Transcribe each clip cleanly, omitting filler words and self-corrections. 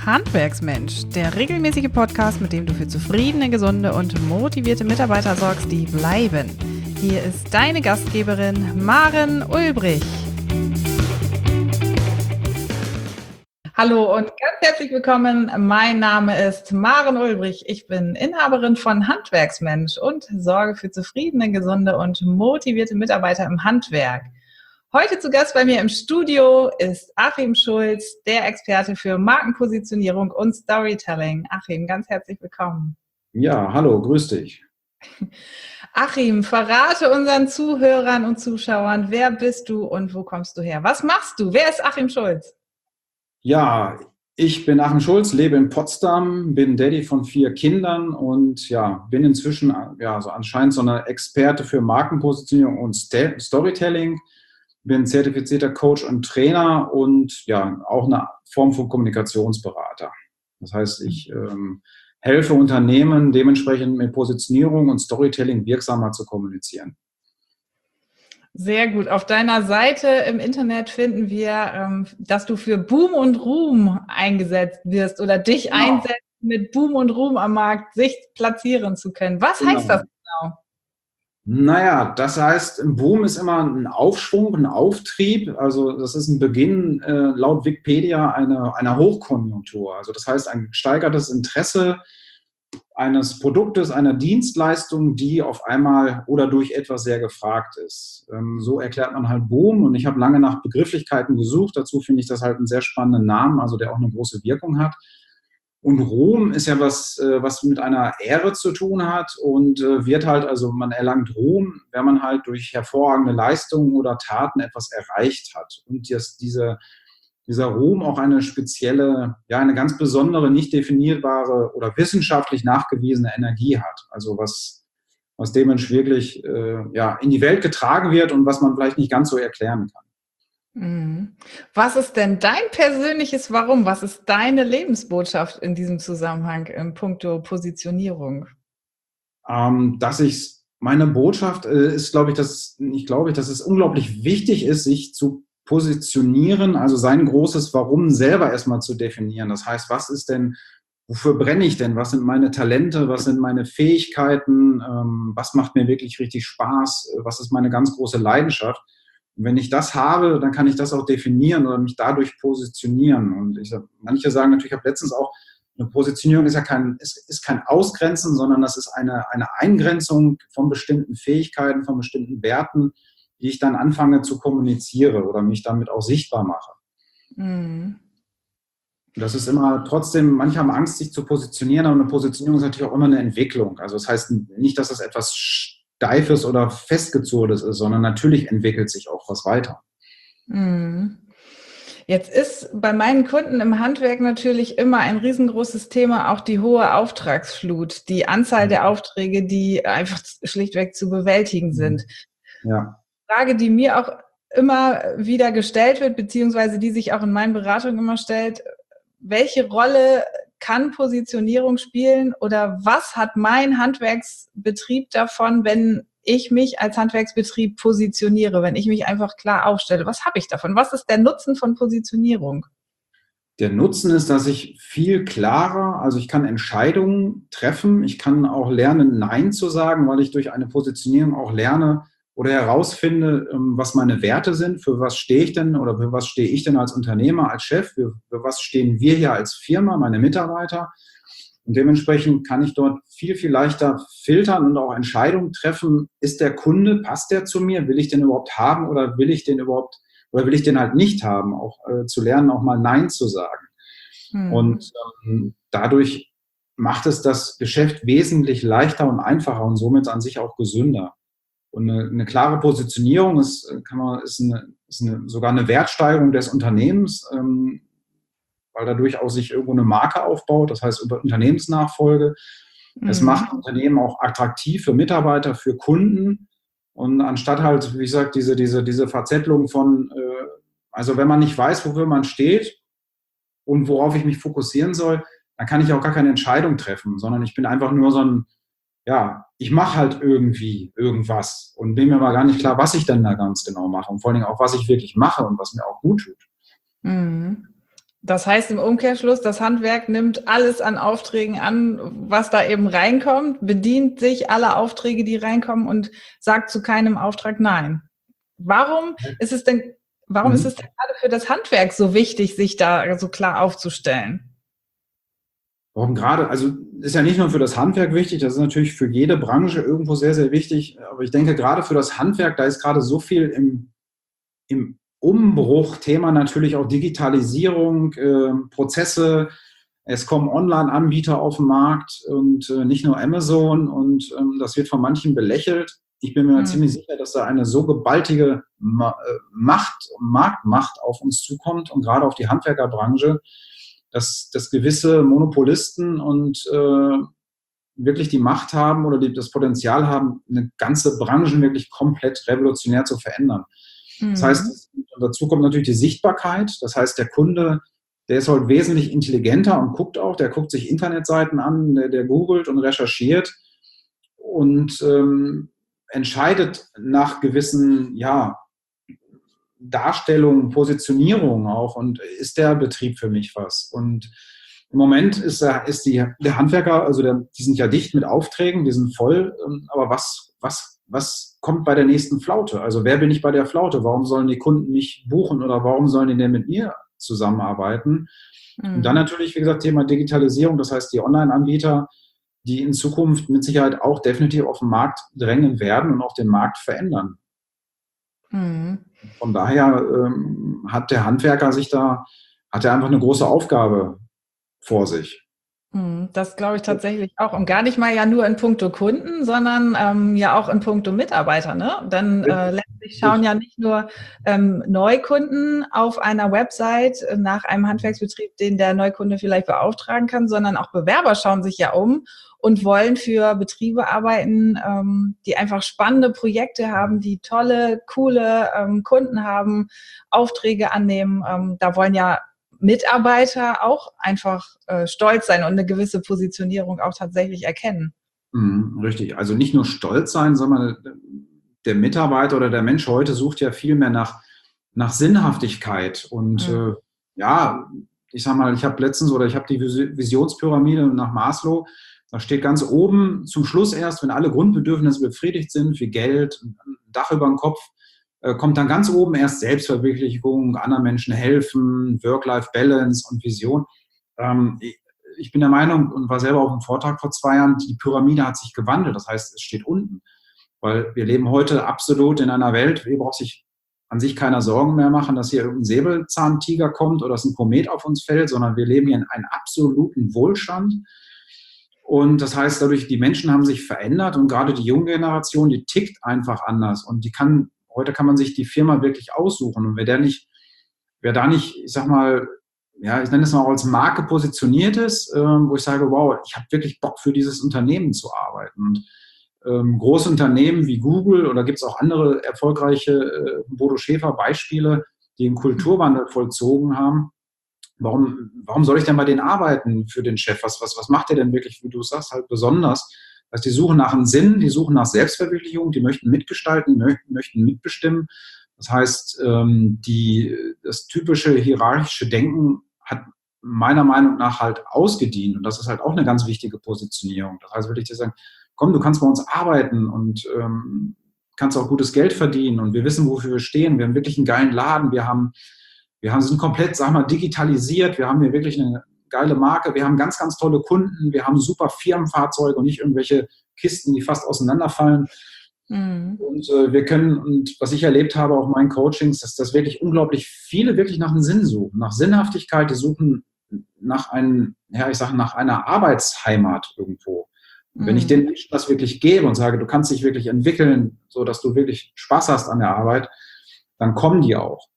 Handwerksmensch, der regelmäßige Podcast, mit dem du für zufriedene, gesunde und motivierte Mitarbeiter sorgst, die bleiben. Hier ist deine Gastgeberin Maren Ulbrich. Hallo und ganz herzlich willkommen. Mein Name ist Maren Ulbrich. Ich bin Inhaberin von Handwerksmensch und sorge für zufriedene, gesunde und motivierte Mitarbeiter im Handwerk. Heute zu Gast bei mir im Studio ist Achim Schulz, der Experte für Markenpositionierung und Storytelling. Achim, ganz herzlich willkommen. Ja, hallo, grüß dich. Achim, verrate unseren Zuhörern und Zuschauern, wer bist du und wo kommst du her? Was machst du? Wer ist Achim Schulz? Ja, ich bin Achim Schulz, lebe in Potsdam, bin Daddy von 4 Kindern und ja, bin inzwischen so anscheinend so eine Experte für Markenpositionierung und Storytelling. Bin zertifizierter Coach und Trainer und ja, auch eine Form von Kommunikationsberater. Das heißt, ich helfe Unternehmen dementsprechend mit Positionierung und Storytelling wirksamer zu kommunizieren. Sehr gut. Auf deiner Seite im Internet finden wir, dass du für Boom und Ruhm eingesetzt wirst oder dich einsetzt, mit Boom und Ruhm am Markt sich platzieren zu können. Was heißt das genau? Naja, das heißt, ein Boom ist immer ein Aufschwung, ein Auftrieb. Also das ist ein Beginn laut Wikipedia einer Hochkonjunktur. Also das heißt, ein gesteigertes Interesse eines Produktes, einer Dienstleistung, die auf einmal oder durch etwas sehr gefragt ist. So erklärt man halt Boom. Und ich habe lange nach Begrifflichkeiten gesucht. Dazu finde ich das halt einen sehr spannenden Namen, also der auch eine große Wirkung hat. Und Ruhm ist ja was mit einer Ehre zu tun hat und man erlangt Ruhm, wenn man halt durch hervorragende Leistungen oder Taten etwas erreicht hat. Und dieser Ruhm auch eine spezielle, eine ganz besondere, nicht definierbare oder wissenschaftlich nachgewiesene Energie hat. Also was dementsprechend wirklich in die Welt getragen wird und was man vielleicht nicht ganz so erklären kann. Was ist denn dein persönliches Warum? Was ist deine Lebensbotschaft in diesem Zusammenhang in puncto Positionierung? Meine Botschaft ist, dass es unglaublich wichtig ist, sich zu positionieren, also sein großes Warum selber erstmal zu definieren. Das heißt, wofür brenne ich denn? Was sind meine Talente? Was sind meine Fähigkeiten? Was macht mir wirklich richtig Spaß? Was ist meine ganz große Leidenschaft? Und wenn ich das habe, dann kann ich das auch definieren oder mich dadurch positionieren. Und manche sagen natürlich, ich habe letztens auch, eine Positionierung ist kein Ausgrenzen, sondern das ist eine Eingrenzung von bestimmten Fähigkeiten, von bestimmten Werten, die ich dann anfange zu kommunizieren oder mich damit auch sichtbar mache. Und das ist immer trotzdem, manche haben Angst, sich zu positionieren, aber eine Positionierung ist natürlich auch immer eine Entwicklung. Also das heißt nicht, dass das etwas Steifes oder Festgezurrtes ist, sondern natürlich entwickelt sich auch was weiter. Jetzt ist bei meinen Kunden im Handwerk natürlich immer ein riesengroßes Thema auch die hohe Auftragsflut, die Anzahl der Aufträge, die einfach schlichtweg zu bewältigen sind. Ja. Frage, die mir auch immer wieder gestellt wird, beziehungsweise die sich auch in meinen Beratungen immer stellt: Welche Rolle kann Positionierung spielen oder was hat mein Handwerksbetrieb davon, wenn ich mich als Handwerksbetrieb positioniere, wenn ich mich einfach klar aufstelle? Was habe ich davon? Was ist der Nutzen von Positionierung? Der Nutzen ist, dass ich viel klarer, also ich kann Entscheidungen treffen, ich kann auch lernen, Nein zu sagen, weil ich durch eine Positionierung auch lerne oder herausfinde, was meine Werte sind, für was stehe ich denn oder für was stehe ich denn als Unternehmer, als Chef, für was stehen wir hier als Firma, meine Mitarbeiter. Und dementsprechend kann ich dort viel, viel leichter filtern und auch Entscheidungen treffen. Ist der Kunde, passt der zu mir? Will ich den überhaupt haben oder will ich den halt nicht haben? Auch zu lernen, auch mal Nein zu sagen. Und dadurch macht es das Geschäft wesentlich leichter und einfacher und somit an sich auch gesünder. Und eine klare Positionierung ist sogar eine Wertsteigerung des Unternehmens, weil dadurch auch sich irgendwo eine Marke aufbaut, das heißt über Unternehmensnachfolge. Es macht Unternehmen auch attraktiv für Mitarbeiter, für Kunden. Und anstatt halt, wie gesagt, diese Verzettelung von, also wenn man nicht weiß, wofür man steht und worauf ich mich fokussieren soll, dann kann ich auch gar keine Entscheidung treffen, sondern ich bin einfach nur ich mache halt irgendwie irgendwas und bin mir mal gar nicht klar, was ich denn da ganz genau mache und vor allen Dingen auch, was ich wirklich mache und was mir auch gut tut. Das heißt im Umkehrschluss, das Handwerk nimmt alles an Aufträgen an, was da eben reinkommt, bedient sich aller Aufträge, die reinkommen und sagt zu keinem Auftrag nein. Warum ist es denn, warum ist es denn gerade für das Handwerk so wichtig, sich da so klar aufzustellen? Warum gerade? Also ist ja nicht nur für das Handwerk wichtig, das ist natürlich für jede Branche irgendwo sehr, sehr wichtig. Aber ich denke, gerade für das Handwerk, da ist gerade so viel im Umbruch, Thema natürlich auch Digitalisierung, Prozesse. Es kommen Online-Anbieter auf den Markt und nicht nur Amazon und das wird von manchen belächelt. Ich bin mir ziemlich sicher, dass da eine so gewaltige Marktmacht auf uns zukommt und gerade auf die Handwerkerbranche, dass gewisse Monopolisten und wirklich die Macht haben oder das Potenzial haben, eine ganze Branche wirklich komplett revolutionär zu verändern. Das heißt, dazu kommt natürlich die Sichtbarkeit. Das heißt, der Kunde, der ist heute wesentlich intelligenter und guckt auch, der guckt sich Internetseiten an, der googelt und recherchiert und entscheidet nach gewissen, ja, Darstellungen, Positionierungen auch und ist der Betrieb für mich was? Und im Moment ist der Handwerker, also die sind ja dicht mit Aufträgen, die sind voll, aber was kommt bei der nächsten Flaute? Also wer bin ich bei der Flaute? Warum sollen die Kunden nicht buchen oder warum sollen die denn mit mir zusammenarbeiten? Und dann natürlich, wie gesagt, Thema Digitalisierung, das heißt die Online-Anbieter, die in Zukunft mit Sicherheit auch definitiv auf den Markt drängen werden und auch den Markt verändern. Von daher hat der Handwerker hat er einfach eine große Aufgabe vor sich. Das glaube ich tatsächlich auch. Und gar nicht mal ja nur in puncto Kunden, sondern ja auch in puncto Mitarbeiter. Ne? Denn letztlich schauen ja nicht nur Neukunden auf einer Website nach einem Handwerksbetrieb, den der Neukunde vielleicht beauftragen kann, sondern auch Bewerber schauen sich ja um und wollen für Betriebe arbeiten, die einfach spannende Projekte haben, die tolle, coole Kunden haben, Aufträge annehmen. Da wollen ja Mitarbeiter auch einfach stolz sein und eine gewisse Positionierung auch tatsächlich erkennen. Richtig. Also nicht nur stolz sein, sondern der Mitarbeiter oder der Mensch heute sucht ja viel mehr nach Sinnhaftigkeit. Und ja, ich sag mal, ich habe die Visionspyramide nach Maslow. Da steht ganz oben zum Schluss erst, wenn alle Grundbedürfnisse befriedigt sind, wie Geld, ein Dach über dem Kopf, kommt dann ganz oben erst Selbstverwirklichung, anderen Menschen helfen, Work-Life-Balance und Vision. Ich bin der Meinung und war selber auf einem Vortrag vor 2 Jahren, die Pyramide hat sich gewandelt. Das heißt, es steht unten. Weil wir leben heute absolut in einer Welt, hier braucht sich an sich keiner Sorgen mehr machen, dass hier irgendein Säbelzahntiger kommt oder dass ein Komet auf uns fällt, sondern wir leben hier in einem absoluten Wohlstand. Und das heißt, dadurch, die Menschen haben sich verändert und gerade die junge Generation, die tickt einfach anders und heute kann man sich die Firma wirklich aussuchen. Und wer da nicht, ich sag mal, ja, ich nenne es mal auch als Marke positioniert ist, wo ich sage, wow, ich habe wirklich Bock für dieses Unternehmen zu arbeiten. Und große Unternehmen wie Google oder gibt es auch andere erfolgreiche Bodo Schäfer Beispiele, die einen Kulturwandel vollzogen haben. Warum soll ich denn bei denen arbeiten für den Chef? Was macht der denn wirklich, wie du sagst, halt besonders? Also die suchen nach einem Sinn, die suchen nach Selbstverwirklichung, die möchten mitgestalten, die möchten mitbestimmen. Das heißt, das typische hierarchische Denken hat meiner Meinung nach halt ausgedient. Und das ist halt auch eine ganz wichtige Positionierung. Das heißt, würde ich dir sagen, komm, du kannst bei uns arbeiten und kannst auch gutes Geld verdienen. Und wir wissen, wofür wir stehen. Wir haben wirklich einen geilen Laden. sind komplett, sag mal, digitalisiert. Wir haben hier wirklich eine geile Marke. Wir haben ganz, ganz tolle Kunden. Wir haben super Firmenfahrzeuge und nicht irgendwelche Kisten, die fast auseinanderfallen. Und wir können, und was ich erlebt habe, auch in meinen Coachings, dass wirklich unglaublich viele wirklich nach einem Sinn suchen, nach Sinnhaftigkeit, die suchen nach nach einer Arbeitsheimat irgendwo. Und wenn ich den Menschen das wirklich gebe und sage, du kannst dich wirklich entwickeln, so dass du wirklich Spaß hast an der Arbeit, dann kommen die auch.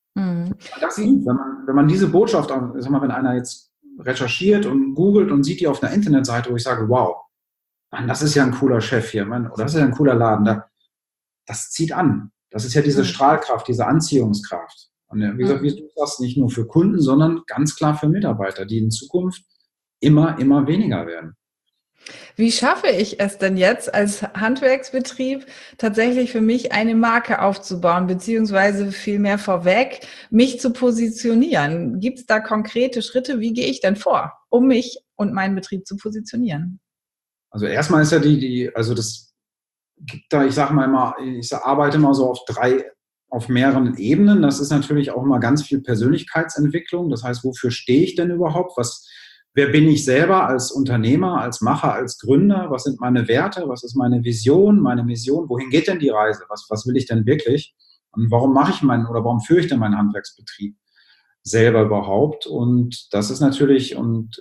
Wenn man diese Botschaft, sag mal, wenn einer jetzt recherchiert und googelt und sieht die auf einer Internetseite, wo ich sage, wow, Mann, das ist ja ein cooler Chef hier, Mann, oder das ist ja ein cooler Laden, das zieht an. Das ist ja diese Strahlkraft, diese Anziehungskraft. Und wie gesagt, wie du sagst, nicht nur für Kunden, sondern ganz klar für Mitarbeiter, die in Zukunft immer, immer weniger werden. Wie schaffe ich es denn jetzt als Handwerksbetrieb tatsächlich für mich eine Marke aufzubauen, beziehungsweise vielmehr vorweg, mich zu positionieren? Gibt es da konkrete Schritte? Wie gehe ich denn vor, um mich und meinen Betrieb zu positionieren? Also erstmal ist ja also das gibt da, ich sage mal immer, ich arbeite mal so auf mehreren Ebenen. Das ist natürlich auch immer ganz viel Persönlichkeitsentwicklung. Das heißt, wofür stehe ich denn überhaupt? Wer bin ich selber als Unternehmer, als Macher, als Gründer? Was sind meine Werte? Was ist meine Vision, meine Mission? Wohin geht denn die Reise? Was will ich denn wirklich? Und warum führe ich denn meinen Handwerksbetrieb selber überhaupt? Und das ist natürlich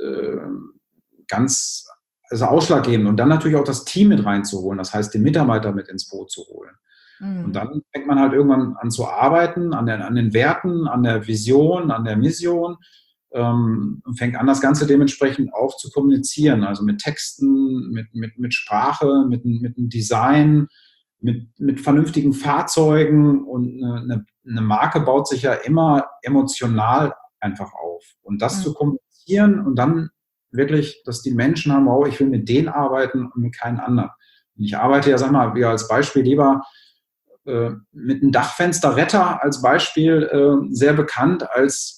ganz also ausschlaggebend. Und dann natürlich auch das Team mit reinzuholen. Das heißt, den Mitarbeiter mit ins Boot zu holen. Und dann fängt man halt irgendwann an zu arbeiten, an den Werten, an der Vision, an der Mission, und fängt an, das Ganze dementsprechend auch zu kommunizieren. Also mit Texten, mit Sprache, mit einem Design, mit vernünftigen Fahrzeugen. Und eine Marke baut sich ja immer emotional einfach auf. Und das zu kommunizieren und dann wirklich, dass die Menschen haben, wow, ich will mit denen arbeiten und mit keinen anderen. Und ich arbeite ja, sag mal, wie als Beispiel lieber mit einem Dachfensterretter als Beispiel, sehr bekannt als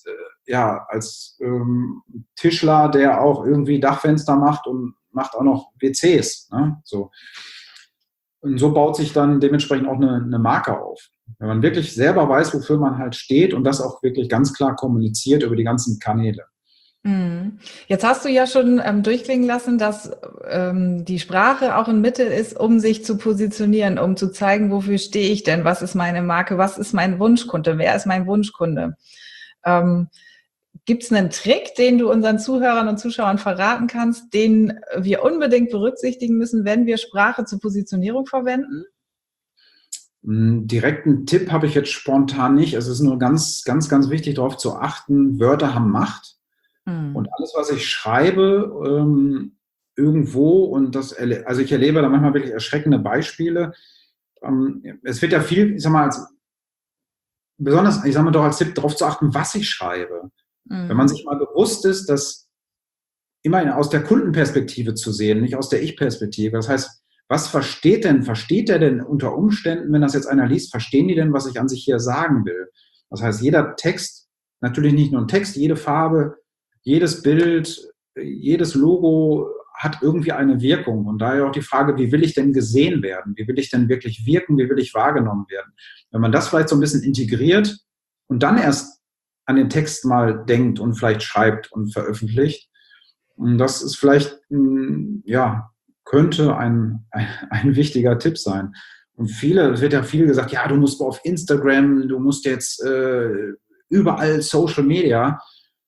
Tischler, der auch irgendwie Dachfenster macht und macht auch noch WCs. Ne? So. Und so baut sich dann dementsprechend auch eine Marke auf. Wenn man wirklich selber weiß, wofür man halt steht und das auch wirklich ganz klar kommuniziert über die ganzen Kanäle. Jetzt hast du ja schon durchklingen lassen, dass die Sprache auch ein Mittel ist, um sich zu positionieren, um zu zeigen, wofür stehe ich denn, was ist meine Marke, was ist mein Wunschkunde, wer ist mein Wunschkunde. Gibt es einen Trick, den du unseren Zuhörern und Zuschauern verraten kannst, den wir unbedingt berücksichtigen müssen, wenn wir Sprache zur Positionierung verwenden? Direkten Tipp habe ich jetzt spontan nicht. Es ist nur ganz, ganz, ganz wichtig, darauf zu achten, Wörter haben Macht. Und alles, was ich schreibe, irgendwo, also ich erlebe da manchmal wirklich erschreckende Beispiele. Es wird ja viel, ich sag mal, besonders, ich sag mal doch als Tipp, darauf zu achten, was ich schreibe. Wenn man sich mal bewusst ist, das immer aus der Kundenperspektive zu sehen, nicht aus der Ich-Perspektive. Das heißt, versteht der denn unter Umständen, wenn das jetzt einer liest, verstehen die denn, was ich an sich hier sagen will? Das heißt, jeder Text, natürlich nicht nur ein Text, jede Farbe, jedes Bild, jedes Logo hat irgendwie eine Wirkung. Und daher auch die Frage, wie will ich denn gesehen werden? Wie will ich denn wirklich wirken? Wie will ich wahrgenommen werden? Wenn man das vielleicht so ein bisschen integriert und dann erst an den Text mal denkt und vielleicht schreibt und veröffentlicht, und das ist vielleicht, könnte ein wichtiger Tipp sein. Und es wird ja viel gesagt, ja, du musst auf Instagram, du musst jetzt überall Social Media.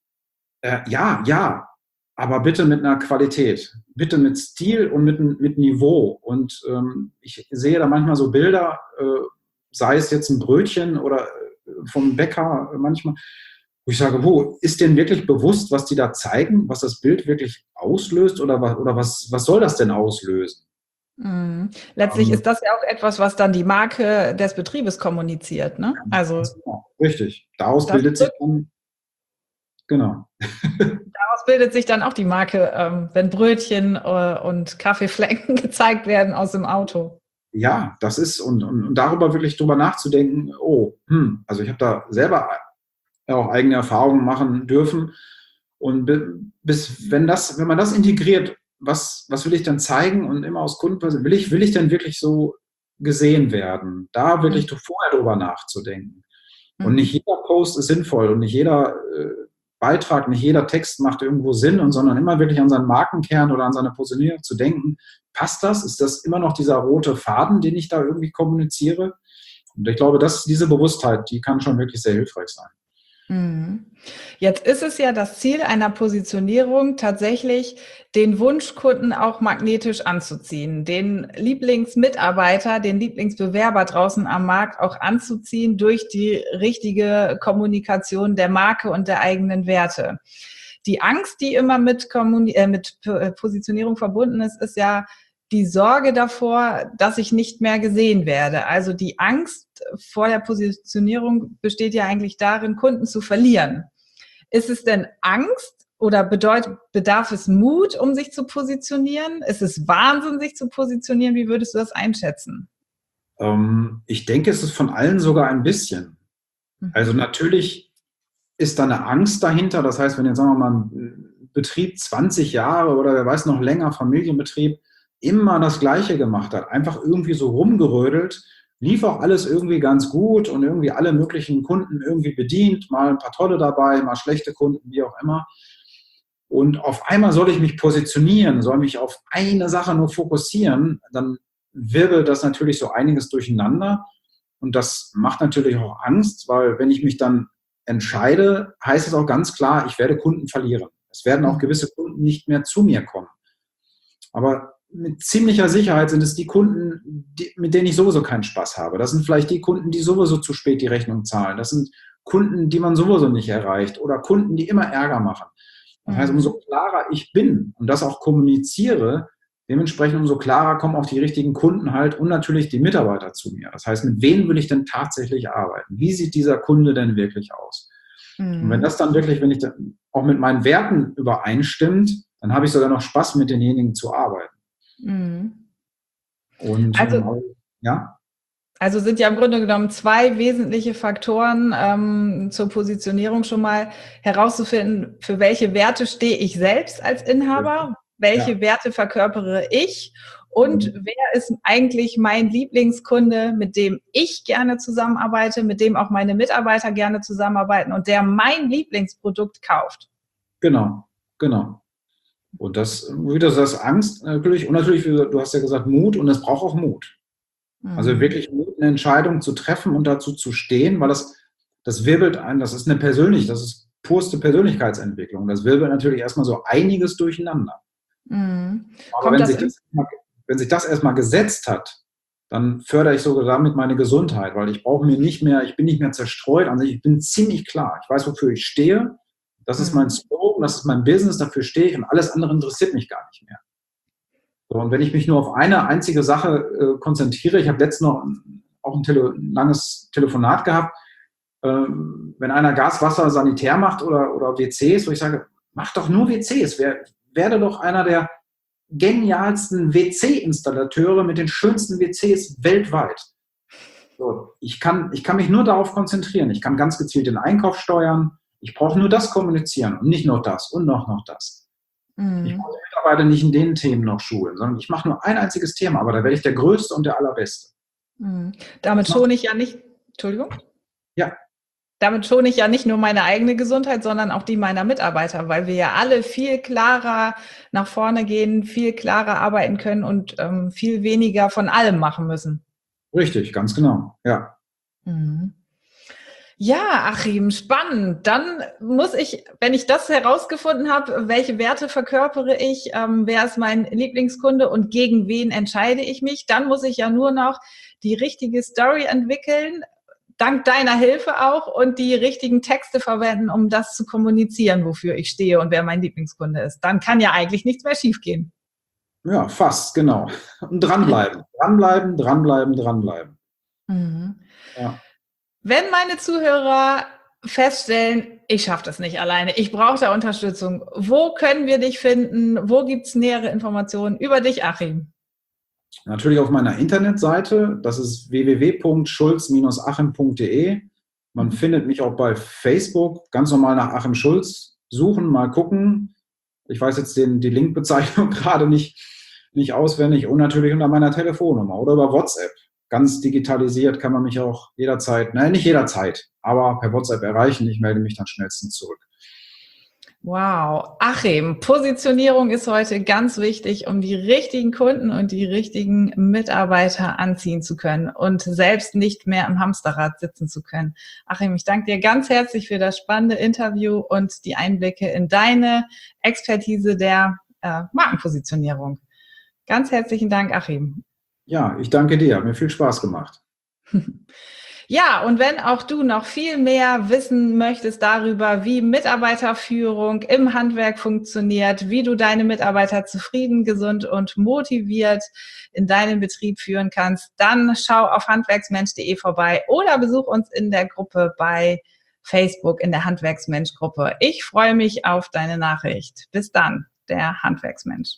Ja, aber bitte mit einer Qualität, bitte mit Stil und mit Niveau. Und ich sehe da manchmal so Bilder, sei es jetzt ein Brötchen oder vom Bäcker manchmal, wo ich sage, ist denen wirklich bewusst, was die da zeigen, was das Bild wirklich auslöst oder was soll das denn auslösen? Letztlich ist das ja auch etwas, was dann die Marke des Betriebes kommuniziert, ne? Also richtig. Daraus bildet sich dann genau. Daraus bildet sich dann auch die Marke, wenn Brötchen und Kaffeeflecken gezeigt werden aus dem Auto. Ja, das ist, und darüber wirklich drüber nachzudenken, also ich habe da selber auch eigene Erfahrungen machen dürfen. Und wenn man das integriert, was will ich dann zeigen und immer aus Kundenperspektive, will ich denn wirklich so gesehen werden? Da wirklich vorher drüber nachzudenken. Und nicht jeder Post ist sinnvoll und nicht jeder Beitrag, nicht jeder Text macht irgendwo Sinn, sondern immer wirklich an seinen Markenkern oder an seine Positionierung zu denken. Passt das? Ist das immer noch dieser rote Faden, den ich da irgendwie kommuniziere? Und ich glaube, diese Bewusstheit, die kann schon wirklich sehr hilfreich sein. Jetzt ist es ja das Ziel einer Positionierung, tatsächlich den Wunschkunden auch magnetisch anzuziehen, den Lieblingsmitarbeiter, den Lieblingsbewerber draußen am Markt auch anzuziehen durch die richtige Kommunikation der Marke und der eigenen Werte. Die Angst, die immer mit Positionierung verbunden ist, ist ja die Sorge davor, dass ich nicht mehr gesehen werde. Also die Angst vor der Positionierung besteht ja eigentlich darin, Kunden zu verlieren. Ist es denn Angst oder bedarf es Mut, um sich zu positionieren? Ist es Wahnsinn, sich zu positionieren? Wie würdest du das einschätzen? Ich denke, es ist von allen sogar ein bisschen. Also natürlich ist da eine Angst dahinter. Das heißt, wenn jetzt, sagen wir mal, ein Betrieb 20 Jahre oder wer weiß noch länger, Familienbetrieb, immer das Gleiche gemacht hat, einfach irgendwie so rumgerödelt, lief auch alles irgendwie ganz gut und irgendwie alle möglichen Kunden irgendwie bedient, mal ein paar tolle dabei, mal schlechte Kunden, wie auch immer. Und auf einmal soll ich mich positionieren, soll mich auf eine Sache nur fokussieren, dann wirbelt das natürlich so einiges durcheinander. Und das macht natürlich auch Angst, weil wenn ich mich dann entscheide, heißt es auch ganz klar, ich werde Kunden verlieren. Es werden auch gewisse Kunden nicht mehr zu mir kommen. Aber mit ziemlicher Sicherheit sind es die Kunden, mit denen ich sowieso keinen Spaß habe. Das sind vielleicht die Kunden, die sowieso zu spät die Rechnung zahlen. Das sind Kunden, die man sowieso nicht erreicht oder Kunden, die immer Ärger machen. Das heißt, umso klarer ich bin und das auch kommuniziere, dementsprechend umso klarer kommen auch die richtigen Kunden halt und natürlich die Mitarbeiter zu mir. Das heißt, mit wem will ich denn tatsächlich arbeiten? Wie sieht dieser Kunde denn wirklich aus? Und wenn das dann wirklich, wenn ich dann auch mit meinen Werten übereinstimmt, dann habe ich sogar noch Spaß, mit denjenigen zu arbeiten. Und ja. Also sind ja im Grunde genommen zwei wesentliche Faktoren zur Positionierung schon mal herauszufinden, für welche Werte stehe ich selbst als Inhaber, welche Werte verkörpere ich und wer ist eigentlich mein Lieblingskunde, mit dem ich gerne zusammenarbeite, mit dem auch meine Mitarbeiter gerne zusammenarbeiten und der mein Lieblingsprodukt kauft. Genau. Und das, wie du sagst, Angst natürlich und natürlich, du hast ja gesagt, Mut und es braucht auch Mut. Also wirklich Mut, eine Entscheidung zu treffen und dazu zu stehen, weil das wirbelt ein, das ist purste Persönlichkeitsentwicklung. Das wirbelt natürlich erstmal so einiges durcheinander. Aber wenn sich das erstmal gesetzt hat, dann fördere ich sogar damit meine Gesundheit, weil ich bin nicht mehr zerstreut, also ich bin ziemlich klar. Ich weiß, wofür ich stehe. Das ist mein Slogan, das ist mein Business, dafür stehe ich und alles andere interessiert mich gar nicht mehr. So, und wenn ich mich nur auf eine einzige Sache konzentriere, ich habe letztens noch auch ein langes Telefonat gehabt, wenn einer Gas, Wasser, Sanitär macht oder WCs, wo ich sage, mach doch nur WCs, werde doch einer der genialsten WC-Installateure mit den schönsten WCs weltweit. So, ich kann mich nur darauf konzentrieren, ich kann ganz gezielt den Einkauf steuern, ich brauche nur das kommunizieren und nicht noch das und noch das. Ich brauche die Mitarbeiter nicht in den Themen noch schulen, sondern ich mache nur ein einziges Thema, aber da werde ich der Größte und der Allerbeste. Damit schone ich ja nicht, Entschuldigung? Ja. Damit schone ich ja nicht nur meine eigene Gesundheit, sondern auch die meiner Mitarbeiter, weil wir ja alle viel klarer nach vorne gehen, viel klarer arbeiten können und viel weniger von allem machen müssen. Richtig, ganz genau, ja. Ja, Achim, spannend. Dann muss ich, wenn ich das herausgefunden habe, welche Werte verkörpere ich, wer ist mein Lieblingskunde und gegen wen entscheide ich mich, dann muss ich ja nur noch die richtige Story entwickeln, dank deiner Hilfe auch, und die richtigen Texte verwenden, um das zu kommunizieren, wofür ich stehe und wer mein Lieblingskunde ist. Dann kann ja eigentlich nichts mehr schiefgehen. Ja, fast, genau. Und dranbleiben. Ja. Wenn meine Zuhörer feststellen, ich schaffe das nicht alleine, ich brauche da Unterstützung, wo können wir dich finden? Wo gibt es nähere Informationen über dich, Achim? Natürlich auf meiner Internetseite, das ist www.schulz-achim.de. Man findet mich auch bei Facebook, ganz normal nach Achim Schulz suchen, mal gucken. Ich weiß jetzt die Linkbezeichnung gerade nicht auswendig und natürlich unter meiner Telefonnummer oder über WhatsApp. Ganz digitalisiert kann man mich auch jederzeit, nicht jederzeit, aber per WhatsApp erreichen. Ich melde mich dann schnellstens zurück. Wow. Achim, Positionierung ist heute ganz wichtig, um die richtigen Kunden und die richtigen Mitarbeiter anziehen zu können und selbst nicht mehr im Hamsterrad sitzen zu können. Achim, ich danke dir ganz herzlich für das spannende Interview und die Einblicke in deine Expertise der Markenpositionierung. Ganz herzlichen Dank, Achim. Ja, ich danke dir. Hat mir viel Spaß gemacht. Ja, und wenn auch du noch viel mehr wissen möchtest darüber, wie Mitarbeiterführung im Handwerk funktioniert, wie du deine Mitarbeiter zufrieden, gesund und motiviert in deinen Betrieb führen kannst, dann schau auf handwerksmensch.de vorbei oder besuch uns in der Gruppe bei Facebook in der Handwerksmensch-Gruppe. Ich freue mich auf deine Nachricht. Bis dann, der Handwerksmensch.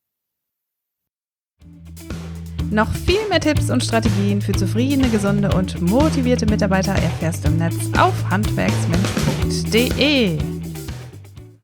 Noch viel mehr Tipps und Strategien für zufriedene, gesunde und motivierte Mitarbeiter erfährst du im Netz auf handwerksmensch.de.